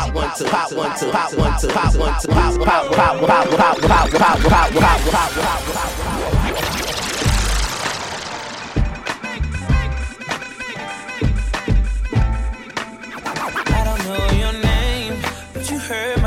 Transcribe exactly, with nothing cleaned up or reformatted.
pop one two, pop one two, pop one two, pop one two, pop pop pop pop pop pop pop pop pop pop pop. I don't know your name, but you heard